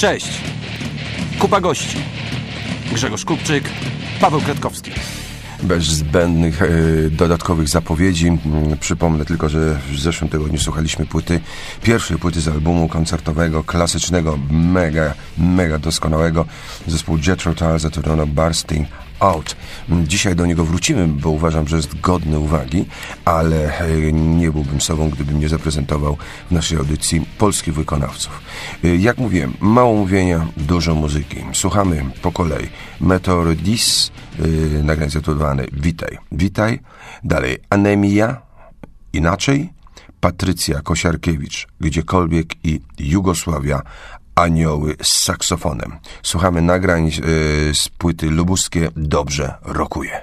Cześć! Kupa gości. Grzegorz Kupczyk, Paweł Kwiatkowski. Bez zbędnych dodatkowych zapowiedzi. Przypomnę tylko, że w zeszłym tygodniu słuchaliśmy pierwszej płyty z albumu koncertowego, klasycznego, mega doskonałego zespół Jethro Tull zatytułowano Bursting Out. Dzisiaj do niego wrócimy, bo uważam, że jest godny uwagi, ale nie byłbym sobą, gdybym nie zaprezentował w naszej audycji polskich wykonawców. Jak mówiłem, mało mówienia, dużo muzyki. Słuchamy po kolei. Meteor Dis, nagranie zatytułowane Witaj. Dalej Anemia, Inaczej. Patrycja Kosiarkiewicz, Gdziekolwiek i Jugosławia, Anioły z saksofonem. Słuchamy nagrań z płyty lubuskie Dobrze rokuje.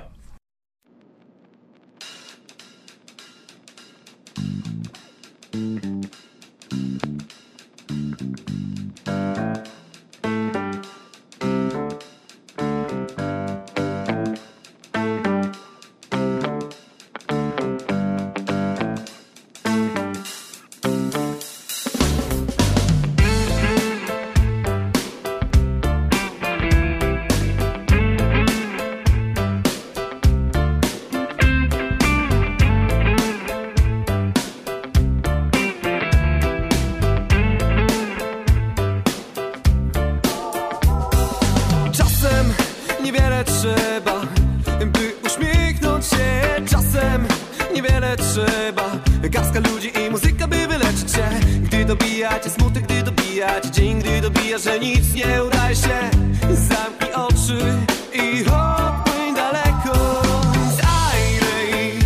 Niewiele trzeba, by uśmiechnąć się. Czasem niewiele trzeba, garstka ludzi i muzyka, by wyleczyć się. Gdy dobija cię smutek, gdy dobija cię dzień, gdy dobija, że nic nie udaje się. Zamknij oczy i odpłyń daleko. Z Airej,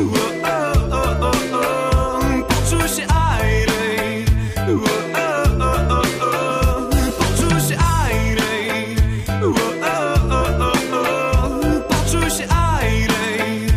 poczuj się Airej, poczuj się Airej. Poczuj się Airej.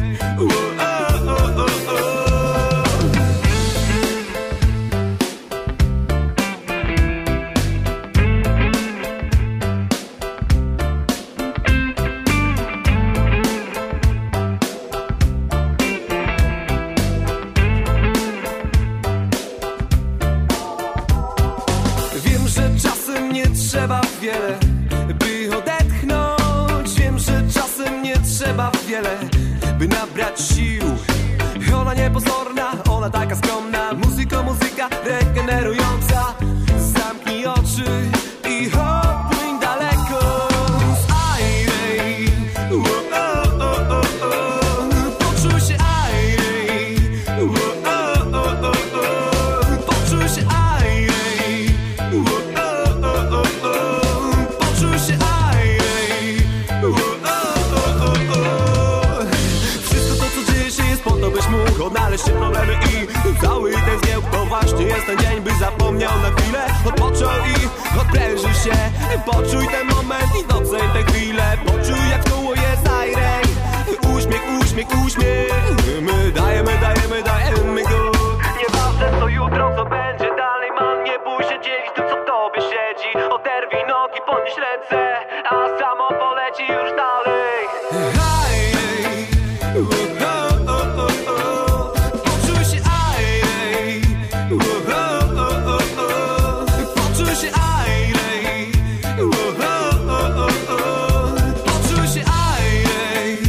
Wiem, że czasem nie trzeba wiele, by odetchnąć. Wiem, że czasem nie trzeba wiele, by nabrać sił. Ona niepozorna, ona taka skromna. Muzyka regenerująca. Zamknij oczy i odpłyń daleko. Z Airej, poczuj się Airej, poczuj się Airej, poczuj się Airej. Wszystko to, co dzieje się, jest po to, byś mógł odnaleźć się problemy i cały ten zgiełk. To właśnie jest ten dzień, by zapomniał na chwilę, odpoczął i odprężył się. Poczuj ten moment i doceń tę chwilę. Poczuj, jak w koło jest Airej. Uśmiech. My dajemy go. Nieważne co jutro, co będzie dalej, man, nie bój się dzielić tym, co w tobie siedzi. Oderwij nogi, podnieś ręce, a samo poleci już dalej. Airej, poczuj się Airej, poczuj się Airej, poczuj się Airej.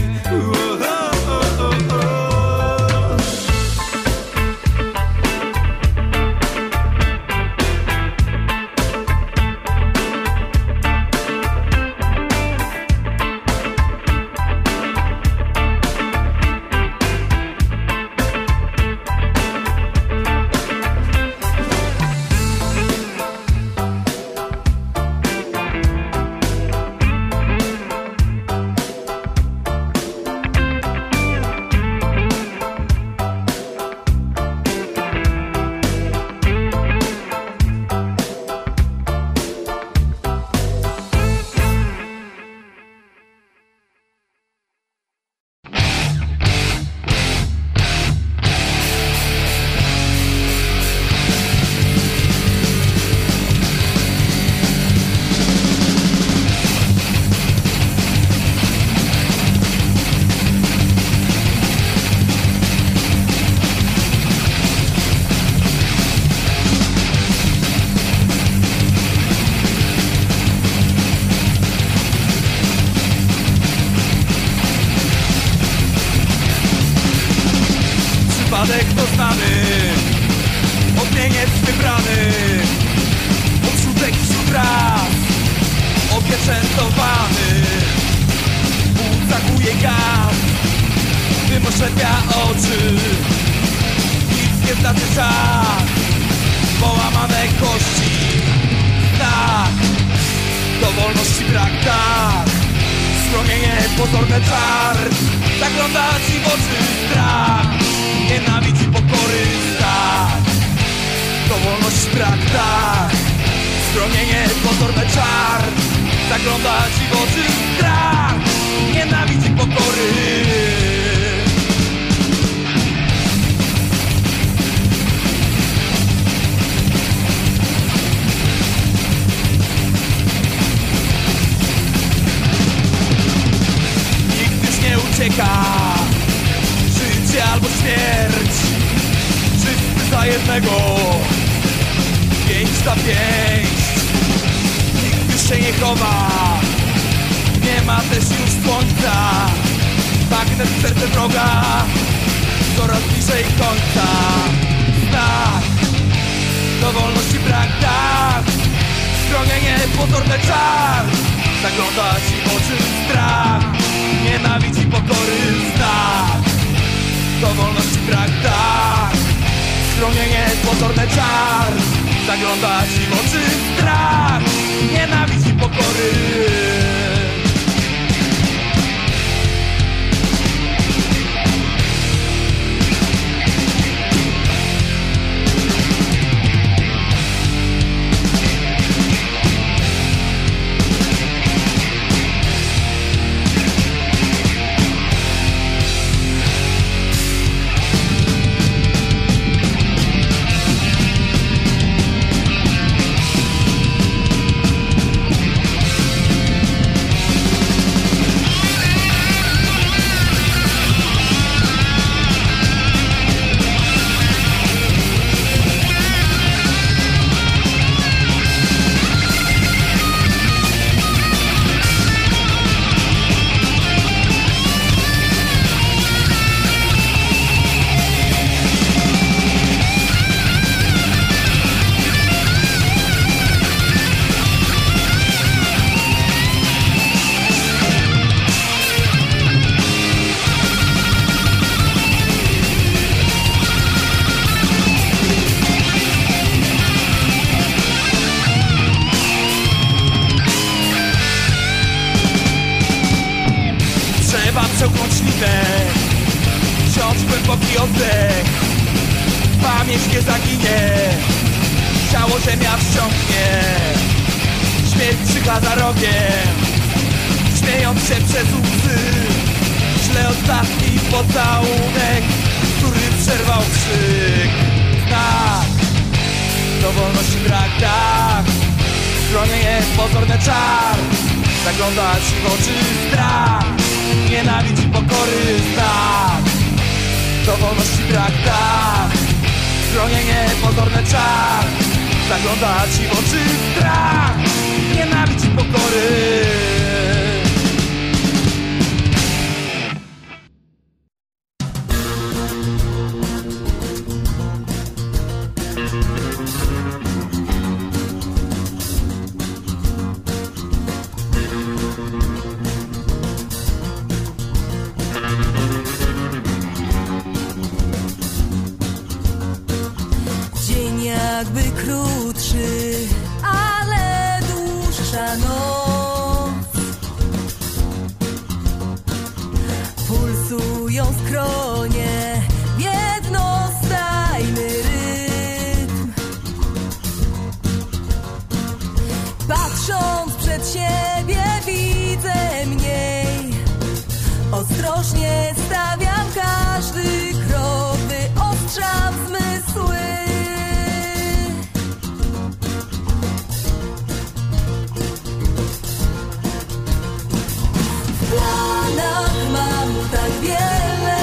przypadek doznany, odmieniec wybrany, odrzutek wśród raz, opieczętowany. Zachuje gaz, dym oślepia oczy, nic nie znaczy czas, połamane kości. Tak, do wolności brak, tak, schronienie, pozorny czar, zagląda ci w oczy strach, nienawidzi pokory, tak, do wolności brak, tak, schronienie, pozorny czar, zagląda ci w oczy strach, nienawidzi pokory. Nikt już nie ucieka, życie albo śmierć, wszyscy za jednego, pięść za pięść. Nikt już się nie chowa, nie ma też już słońca, bagnet w serce wroga, coraz bliżej końca. Tak, do wolności brak, tak, schronienie, pozorny czar, zagląda ci w oczy strach, nienawidzi pokory, tak, do wolności brak, tak, schronienie, pozorny czar, zagląda ci w oczy strach, nienawidzi pokory. Przełknąć linę, wziąć głęboki oddech, pamięć nie zaginie, ciało ziemia wsiąknie, śmierć czyha za rogiem, śmiejąc się przez łzy, śle ostatni pocałunek, który przerwał krzyk. Tak, do wolności brak, tak, schronienie, pozorny czar, zagląda ci w oczy strach, nienawidzi pokory, tak, do wolności brak, tak, schronienie, pozorny czar, zagląda ci w oczy strach, nienawidzi pokory. Jakby krótszy, ale dłuższa noc. Pulsują skronie w jednostajny rytm. Patrząc przed siebie widzę mniej. Ostrożnie stawiam każdy krok, wyostrzam zmysły. W planach mam tak wiele,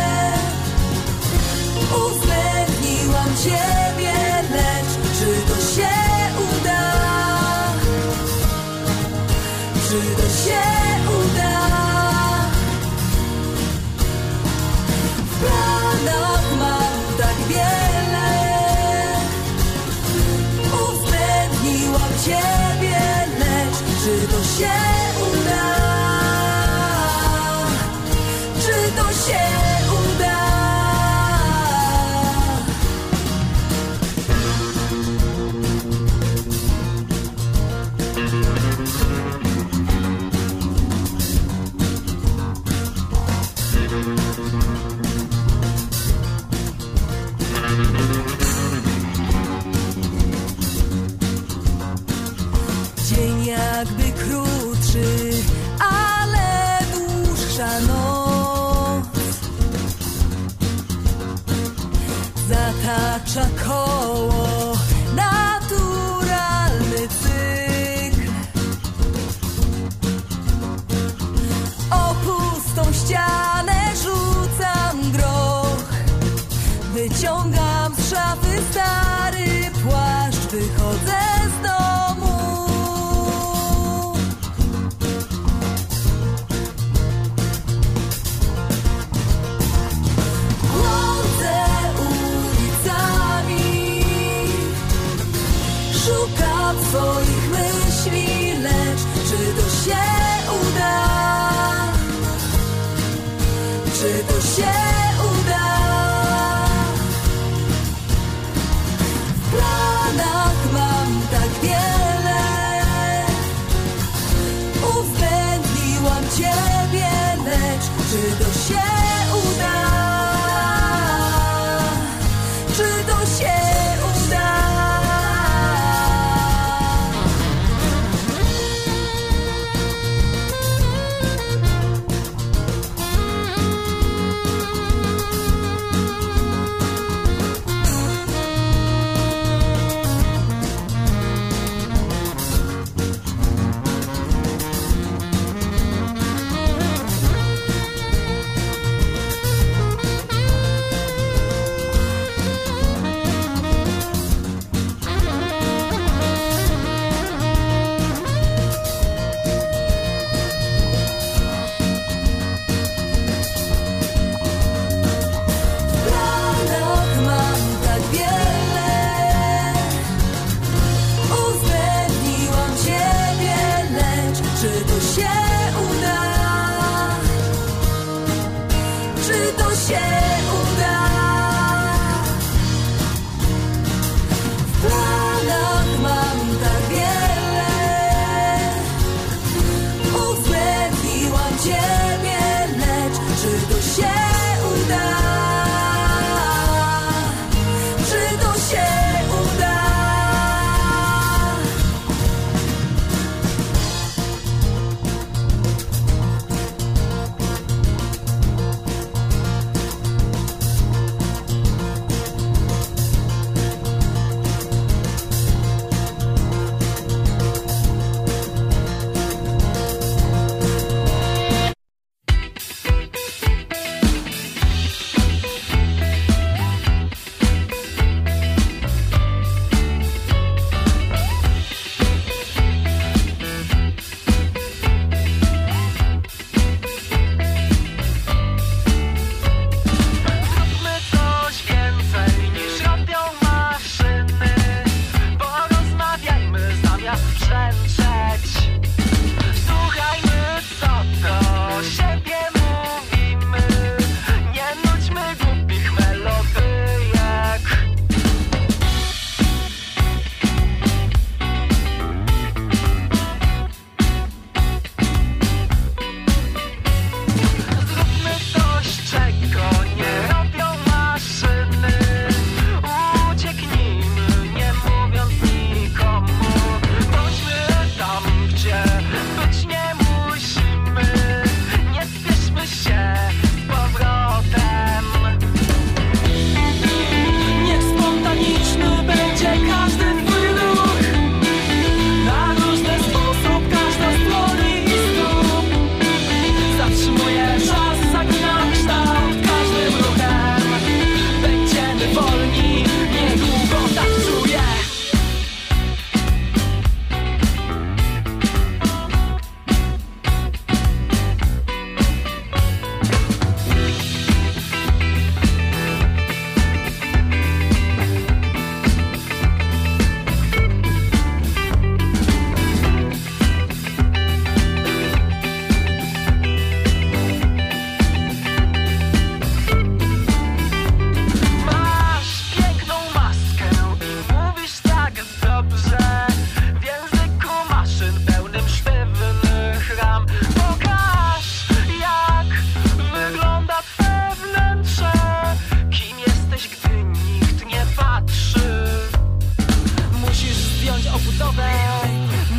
uwzględniłam ciebie, lecz czy to się uda? Czy to się uda? W planach mam Dzień jakby krótszy, ale dłuższa noc zatacza koło, naturalny cykl. O pustą ścianę rzucam groch, wyciągam z szafy stary płaszcz, wychodzę z domu. Błądzę ulicami, szukam swoich myśli, lecz czy to się uda? Czy to się uda? W planach mam tak wiele, uwzględniłam ciebie, lecz czy to się uda? Czy to się uda?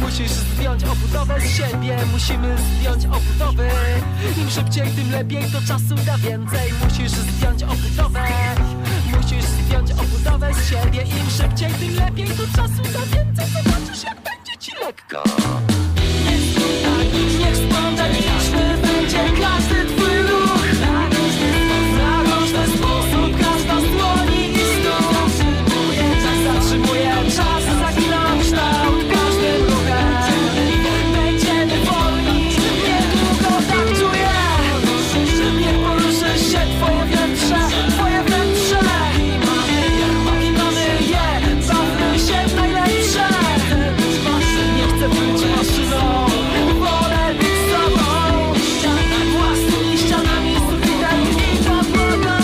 Musisz zdjąć obudowę z siebie, musimy zdjąć obudowy. Im szybciej, tym lepiej, to czasu da więcej. Musisz zdjąć obudowę, musisz zdjąć obudowę z siebie. Im szybciej, tym lepiej, to czasu da więcej. Zobaczysz, jak będzie ci lekko. Niech spontaniczny będzie każdy twój ruch. Na różny sposób każda z dłoni i stóp. Zatrzymuje czas, zagina kształt każdym ruchem. Będziemy wolni, niedługo tak czuję. Niech poruszy się twoje wnętrze, twoje wnętrze. I mamy je, bawmy się w najlepsze. Nie chcę być maszyną, wolę być sobą. Własnymi ścianami, sufitem i podłogą.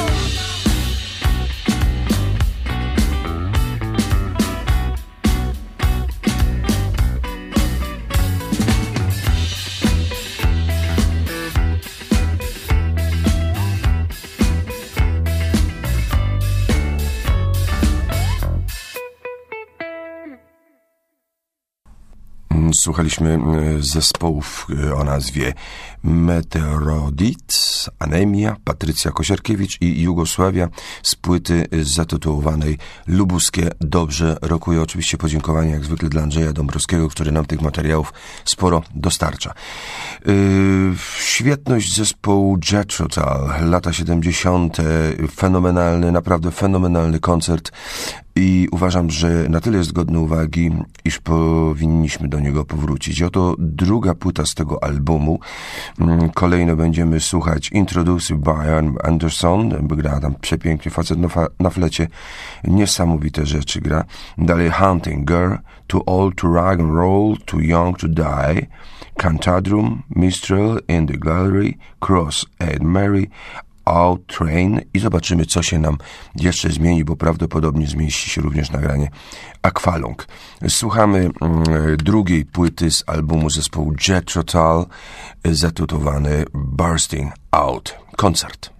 Słuchaliśmy zespołów o nazwie Meteorodit, Anemia, Patrycja Kosiarkiewicz i Jugosławia z płyty zatytułowanej Lubuskie dobrze rokuje. Oczywiście podziękowania jak zwykle dla Andrzeja Dąbrowskiego, który nam tych materiałów sporo dostarcza. Świetność zespołu Jethro Tull, lata 70. Fenomenalny, naprawdę fenomenalny koncert. I uważam, że na tyle jest godny uwagi, iż powinniśmy do niego powrócić. Oto druga płyta z tego albumu. Kolejno będziemy słuchać Introduced by Ian Anderson. Gra tam przepięknie, facet na flecie. Niesamowite rzeczy gra. Dalej Hunting Girl, Too Old to Rock and Roll, Too Young to Die, Cantadrum, Mistral, In the Gallery, Cross and Mary, Out Train i zobaczymy, co się nam jeszcze zmieni, bo prawdopodobnie zmieści się również nagranie Aqualung. Słuchamy drugiej płyty z albumu zespołu Jethro Tull zatytułowany Bursting Out. Koncert.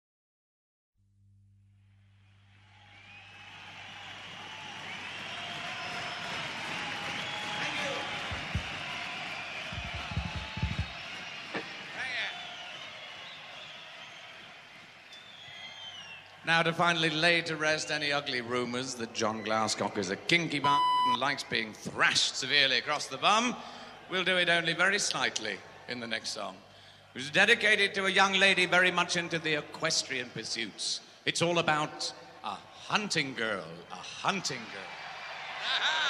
Now to finally lay to rest any ugly rumours that John Glascock is a kinky bastard and likes being thrashed severely across the bum, we'll do it only very slightly in the next song. It was dedicated to a young lady very much into the equestrian pursuits. It's all about a hunting girl, a hunting girl. Aha!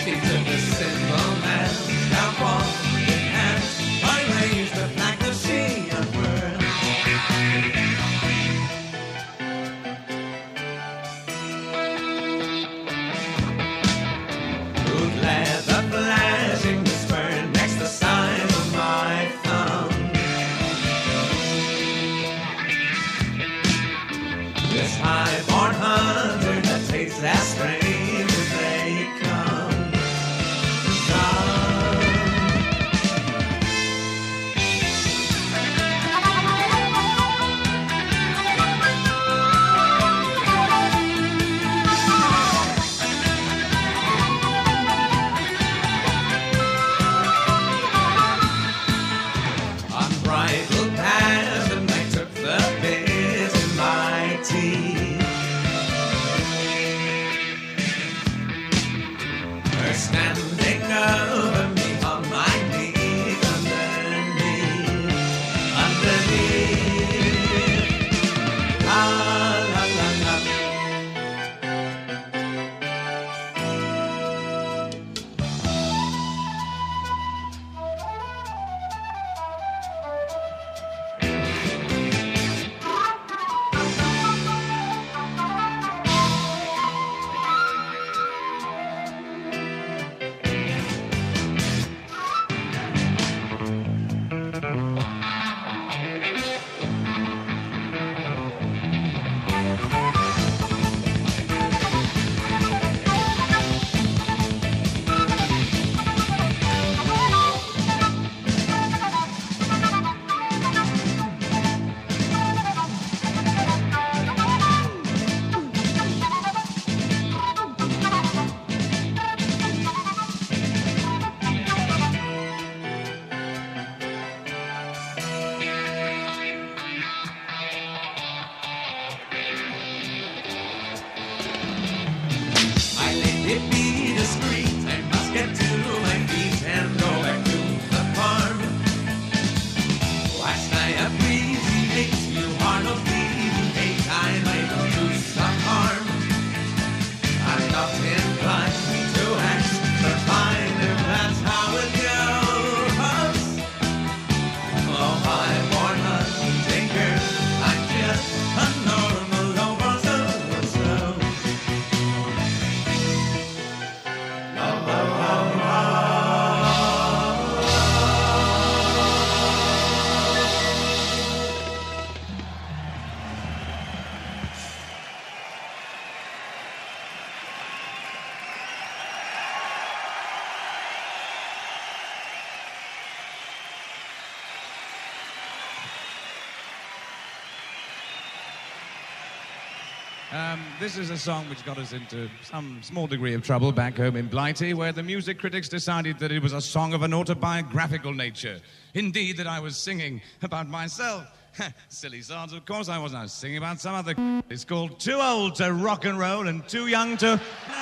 feet of the simple man. Now walk in hand, I raise the flag to see and burn. Good leather flashing the spur next the sign of my thumb. This high-born hunter that takes that strange as they come. Unbridled passion, they took the biz in my teeth. Her standing over me on my knees, underneath. La la la la. My lady, be discreet. I must get to my feet and go back to the farm. Last night a breezy makes you hard of leaving. Daytime I don't do some harm. I'm not inclined to ask, but fine if that's how it goes. Oh, high-born hunter, I'm just a normal lover, so. This is a song which got us into some small degree of trouble back home in Blighty, where the music critics decided that it was a song of an autobiographical nature. Indeed, that I was singing about myself. Silly sods, of course I wasn't. I was singing about some other. It's called Too Old to Rock and Roll and Too Young to...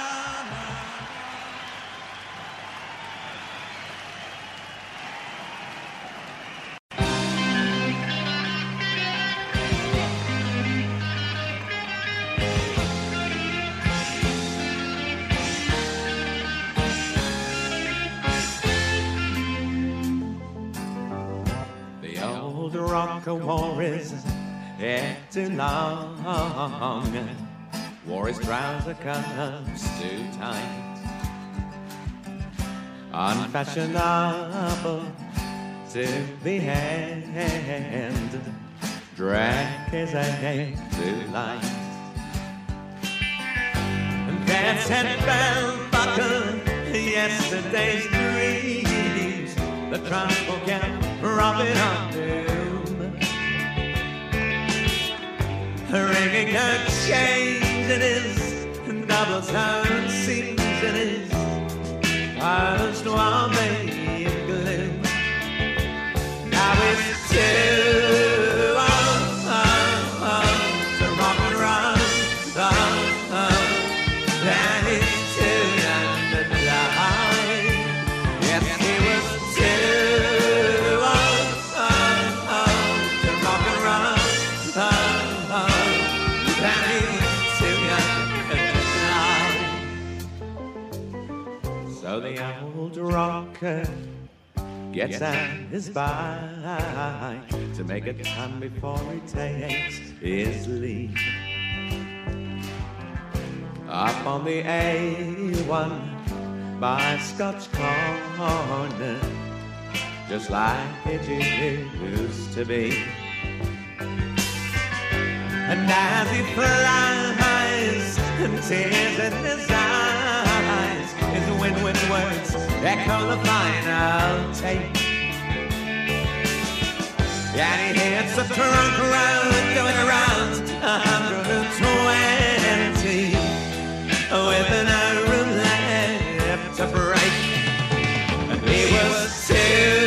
The old rocker war is too long. Wore his trouser cuffs too tight. Unfashionable to the end. Drank his egg too light. Dance and bell buckled yesterday's dreams. The tribal camp robbing on doom. Ringing her chains in his double-toned seams in his polished while in gloom. Now it's too old to rock and roll. And it's too young to die. Yes, he was too old to rock and roll. And he's too young to die. So So the old rocker gets out his bike to make a time before he takes his leave. Up on the A1 by Scott's Corner, just like it used to be. And as he flies, and tears in his eyes, his win-win words echo the final tape. And he hits a trunk road going around 120 with an arrow left to break. And he was too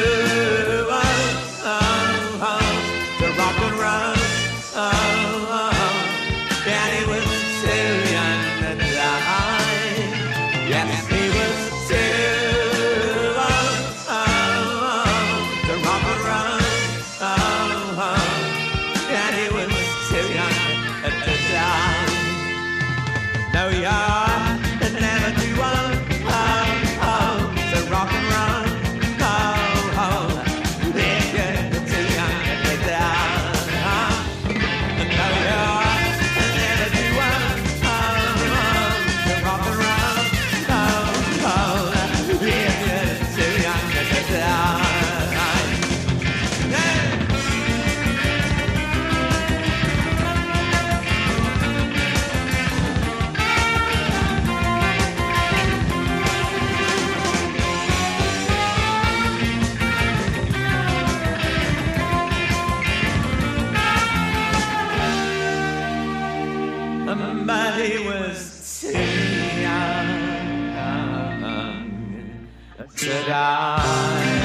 old to rock and roll. And he was too young to die. Yes, he was too old to rock and roll. And he was too young to die. No, you're never too old to rock and roll. If you're too young to die. No, you're never too old to rock and roll. If you're too young to die. But he was too young to die.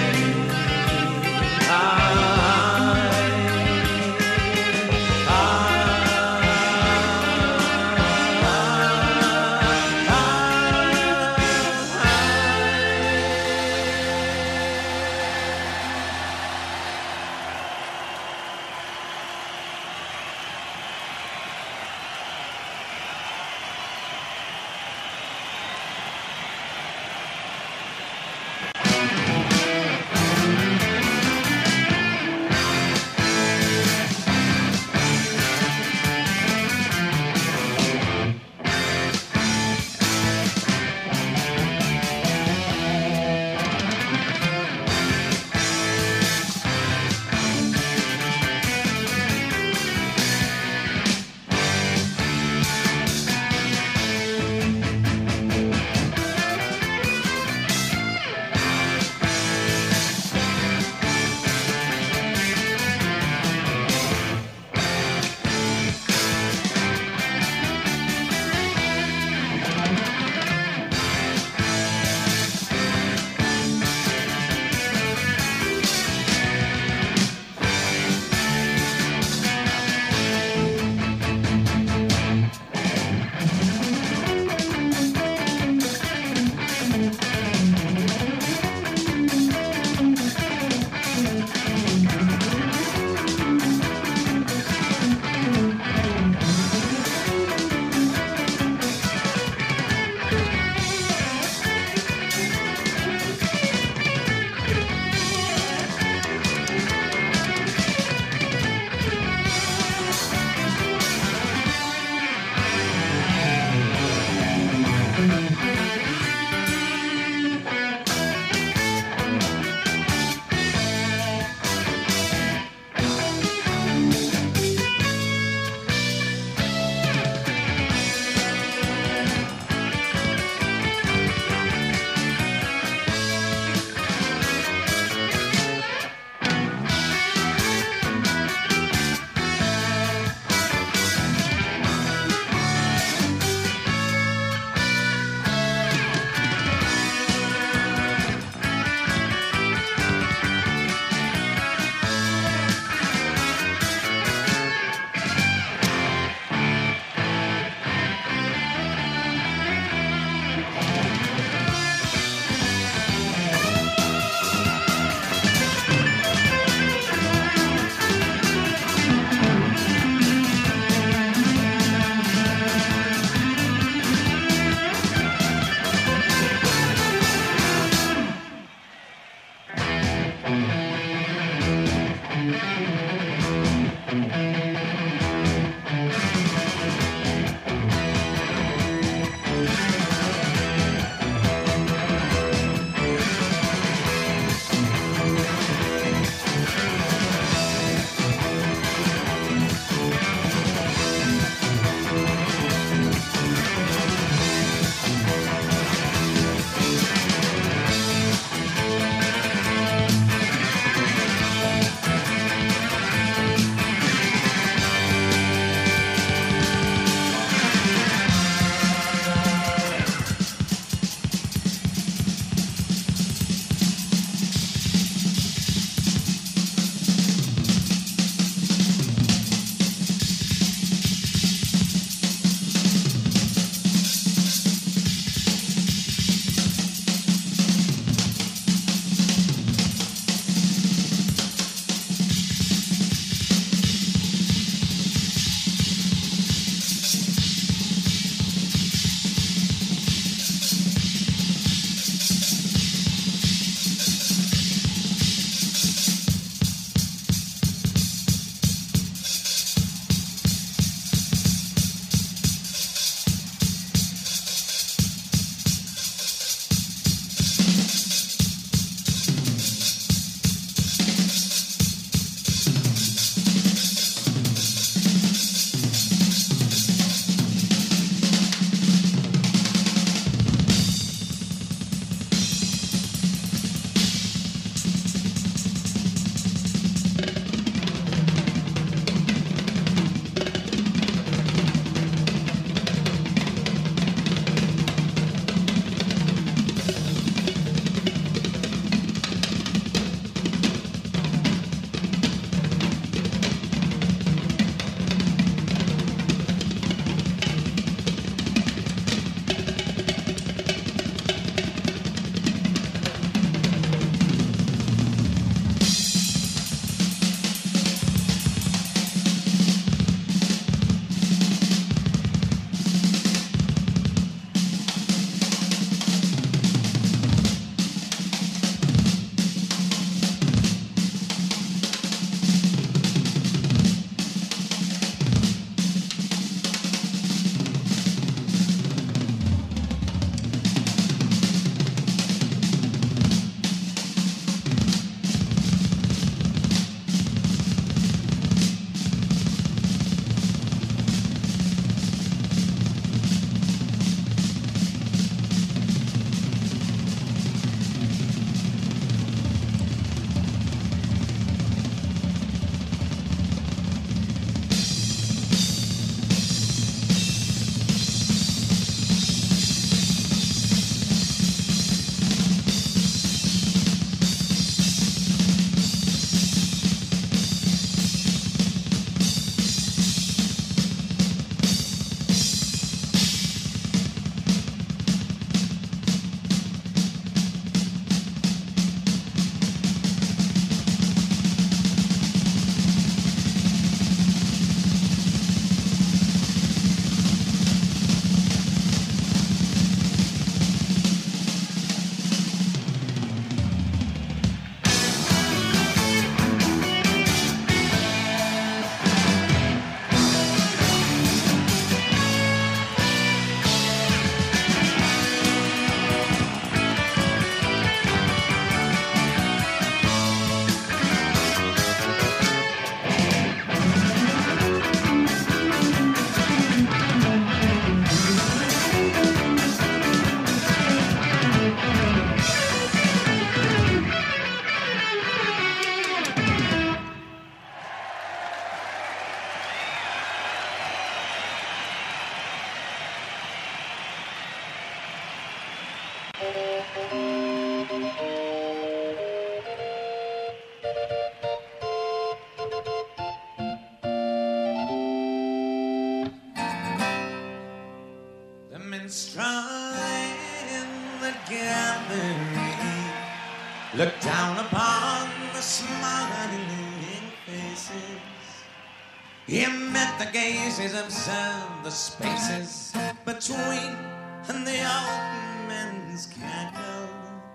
look down upon the smiling faces. He met the gazes, observed the spaces between the old men's candle.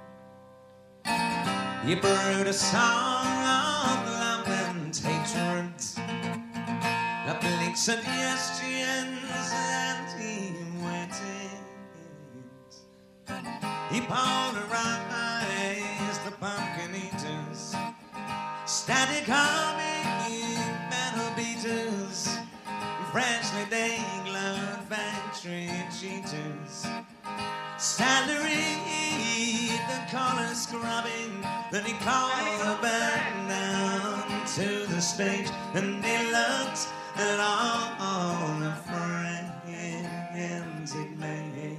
He brewed a song of love and hatred, of bleak suggestions, and he waited. He polarized the pumpkin eaters, static humming metal beaters, freshly day-glowed factory cheaters, salary the collar scrubbing. Then he called her back down to the stage, and he looked at all the friends he made.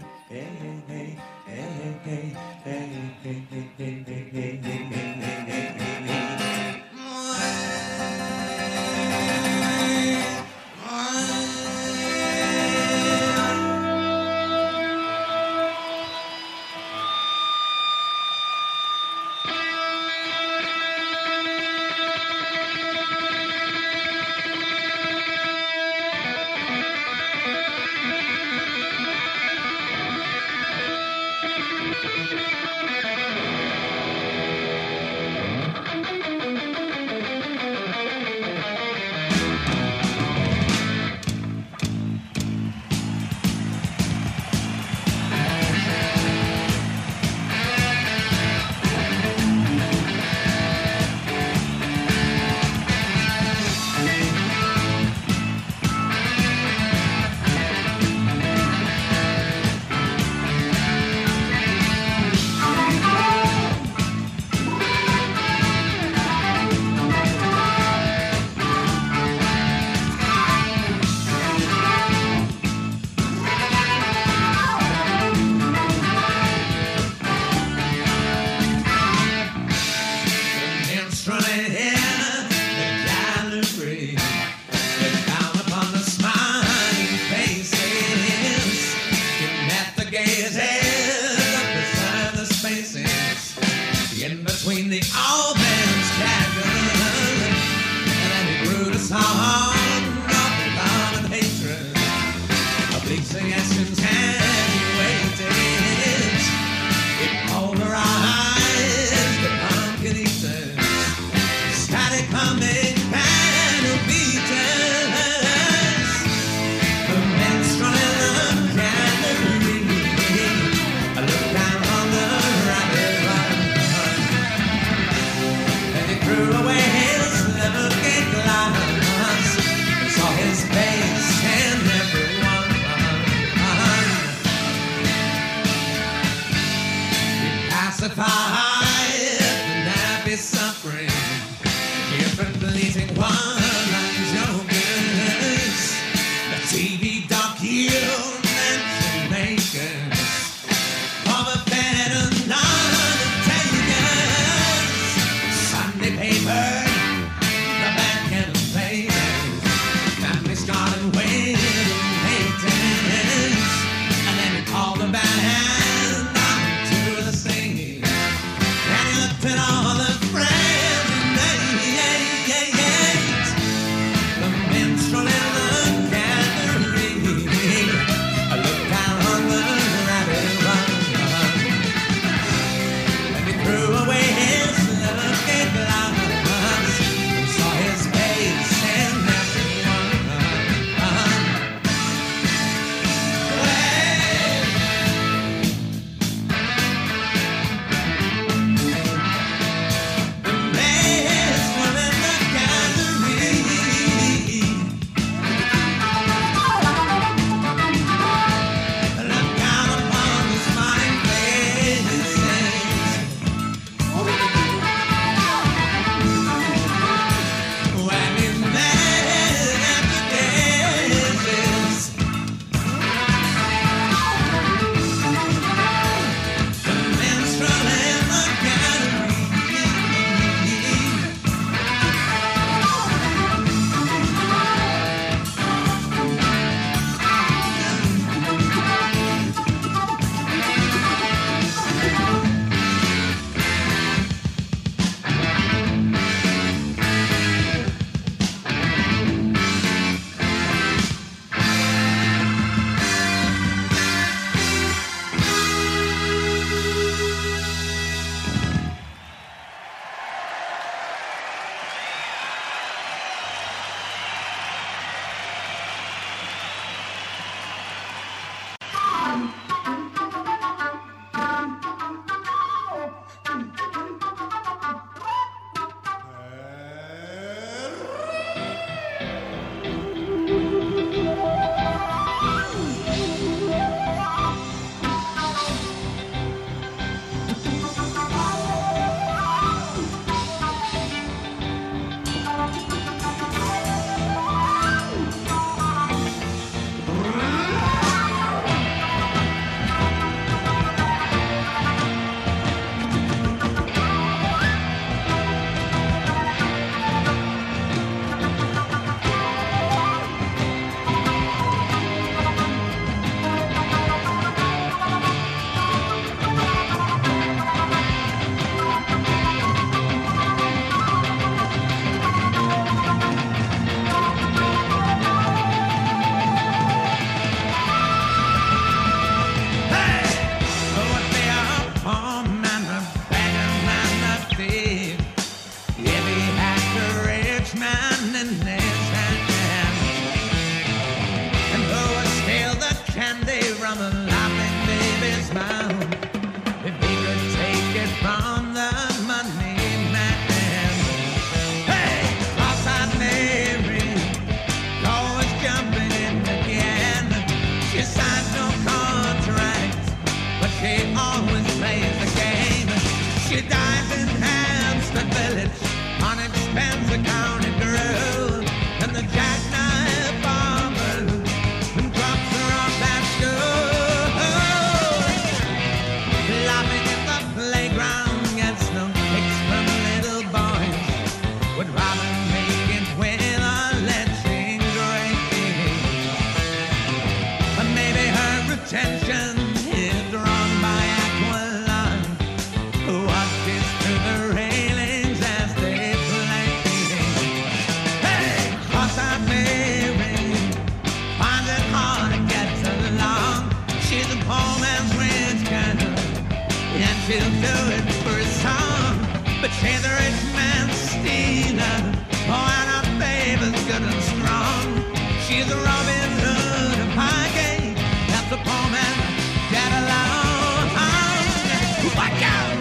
it for a song. But she's a rich man's stealer. Oh, and her favor's good and strong. She's a Robin Hood of Highgate. That's a poor man get along. Watch out!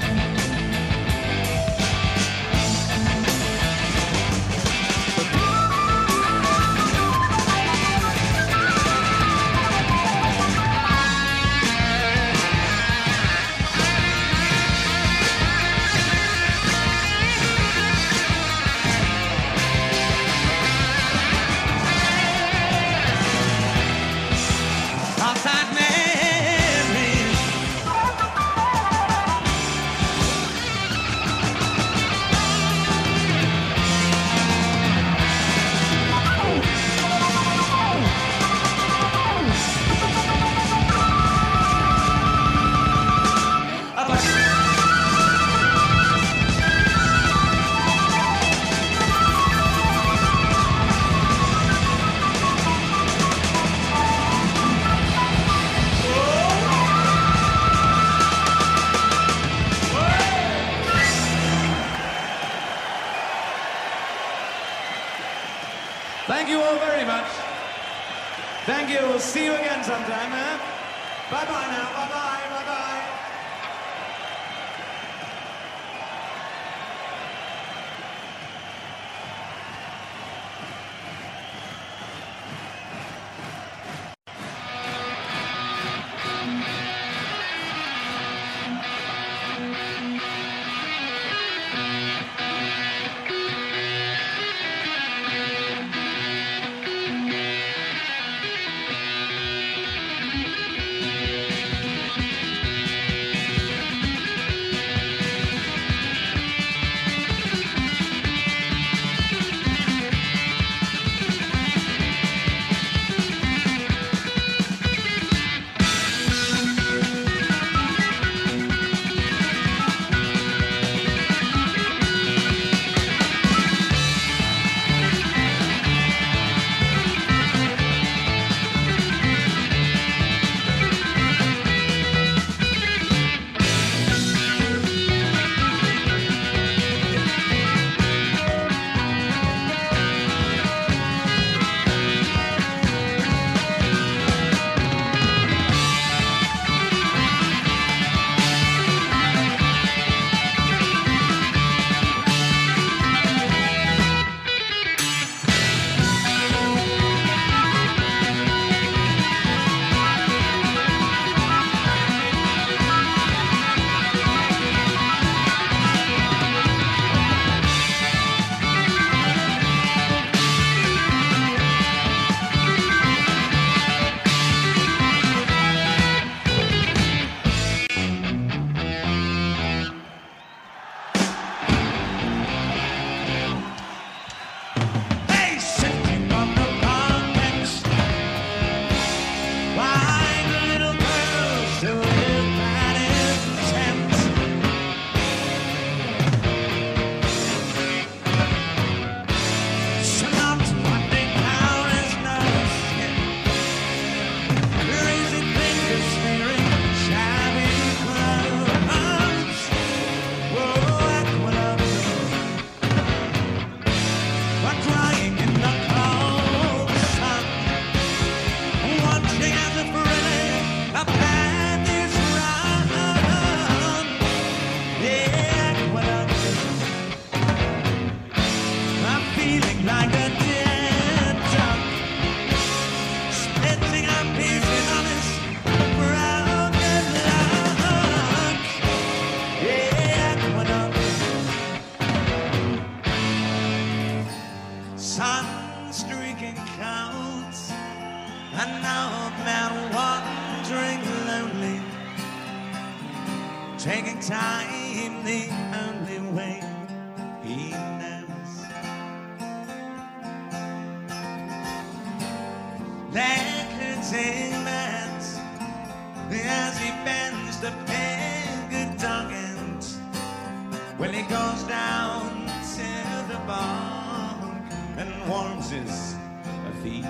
Outside Mary, Thank you all very much. Thank you. We'll see you again sometime, eh? Bye-bye now. Bye-bye. Bye-bye. taking time the only way he knows. That curtain lights as he bends to peg a target when he goes down to the bar and warms his feet.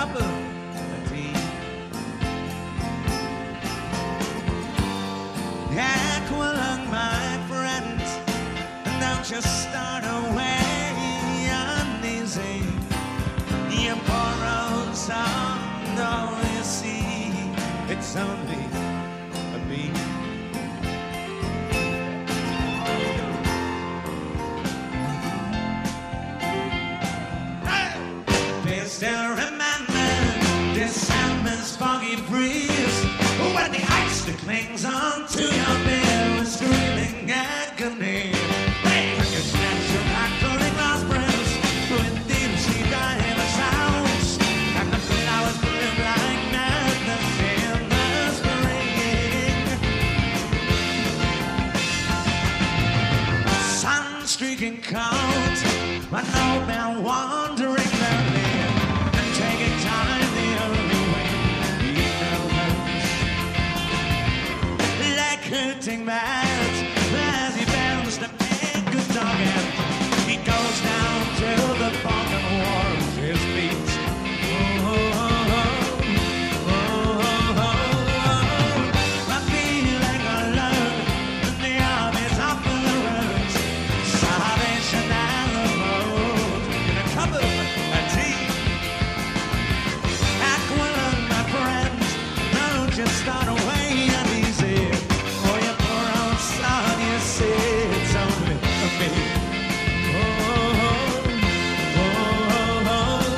cup of tea. Aqualung, my friend, don't just start away uneasy. You poor old son, all you see, it's only a me. Still remember December's foggy breeze, when the ice that clings onto your beer is screaming agony. When you snatch your crackling raspberries with deep sea diver sounds, and the flowers bloom like madness in the spring. Sun streaking cold, an old man wandering lonely. Taking time the only way he knows. Like hurting bats as he bends to make good dog and he goes down till the fog and warms his feet. Oh, oh, oh, oh, oh, oh, oh. I'm feeling alone in the armies up in the roads. Salvation and the road in a cup of tea. Just start away uneasy. Oh, you poor old son, you say it's only me. Oh, oh, oh, oh,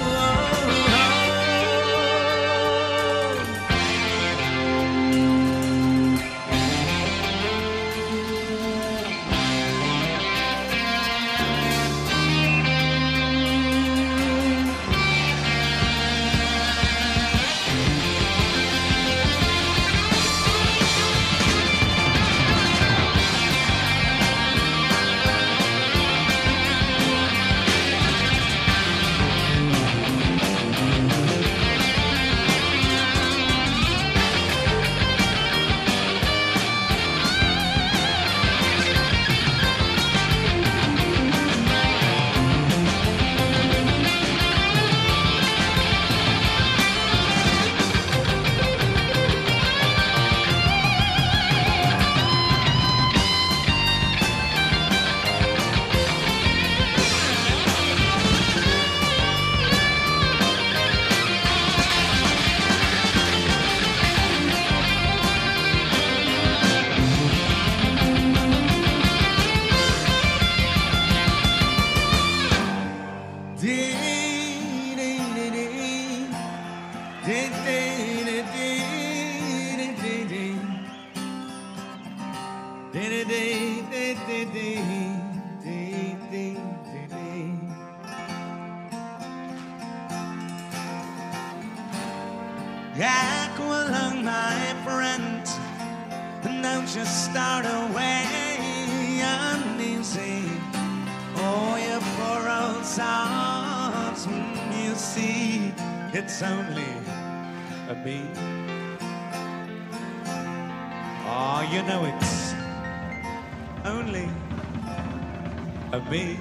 Aqualung, my friend, don't just start away uneasy. Oh, you poor old sons, you see, it's only a me. Oh, you know it's only a me.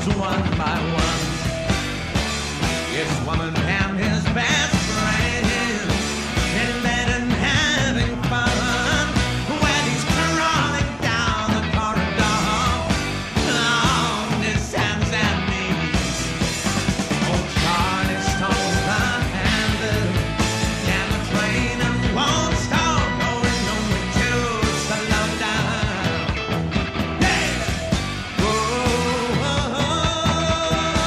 arms one by one. It's woman and his best friend in bed and having fun when he's crawling down the corridor on his hands and knees. Oh, Charlie stole the handle and the train and won't stop going on with you. Slow down. Hey! Whoa, whoa, whoa.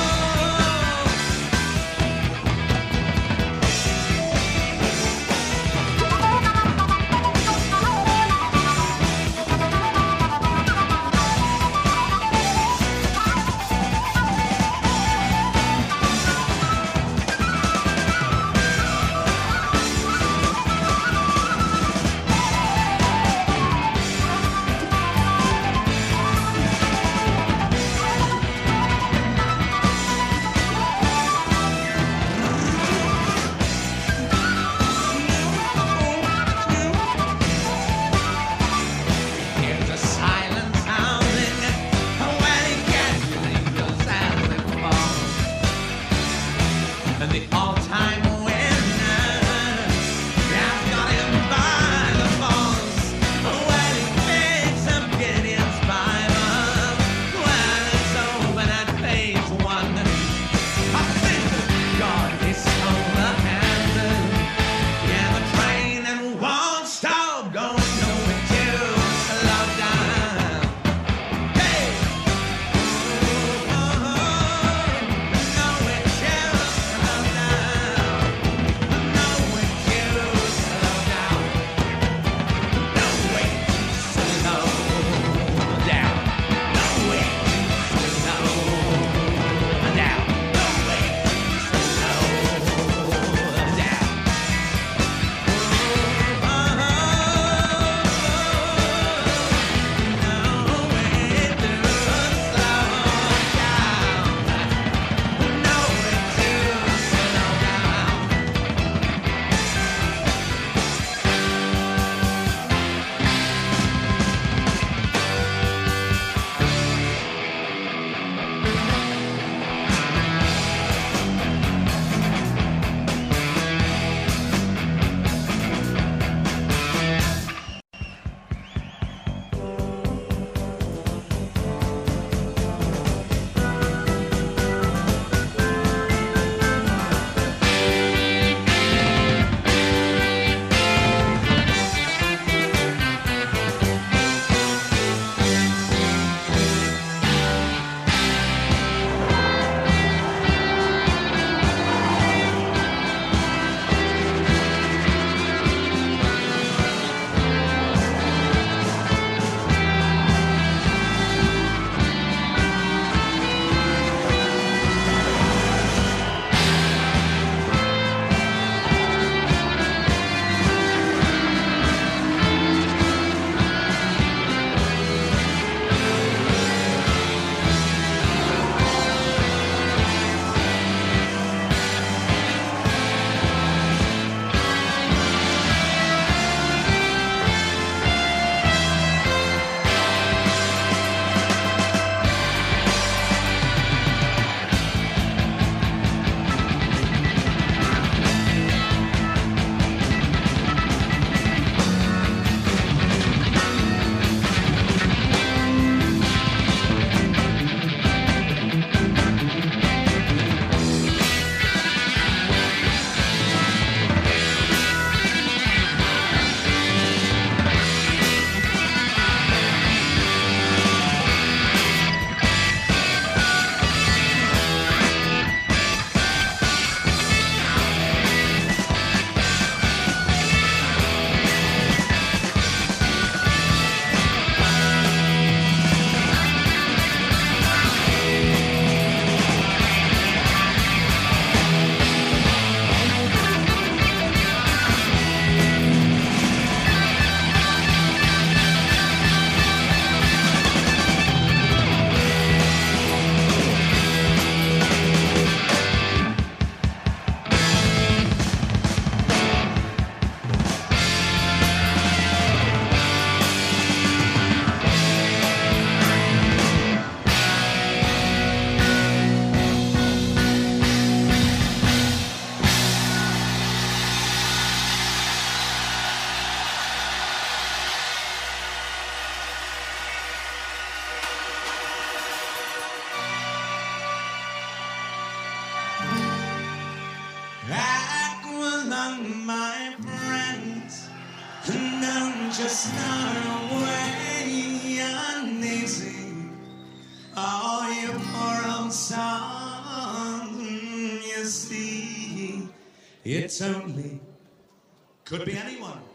my friend. Don't just start away uneasy. Oh, you poor old son, you see, it's only, could be anyone.